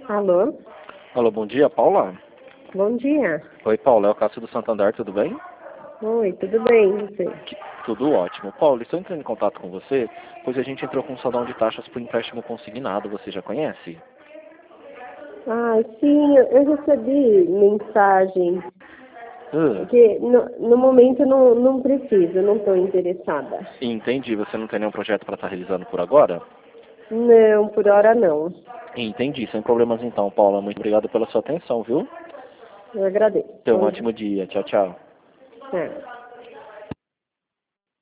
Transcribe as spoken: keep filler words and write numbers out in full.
Alô? Alô, bom dia, Paula? Bom dia. Oi, Paula, é o Cássio do Santander, tudo bem? Oi, tudo bem, e você? Que- Tudo ótimo. Paula, estou entrando em contato com você, pois a gente entrou com um salão de taxas por empréstimo consignado, você já conhece? Ah, sim, eu eu recebi mensagem Ah, que no, no momento eu não, não preciso, não estou interessada. entendi, você não tem nenhum projeto para estar realizando por agora? Não, por hora não. Entendi, sem problemas então, Paula. Muito obrigado pela sua atenção, viu? Eu agradeço. Tenha um Bom dia. ótimo dia. Tchau, tchau. É.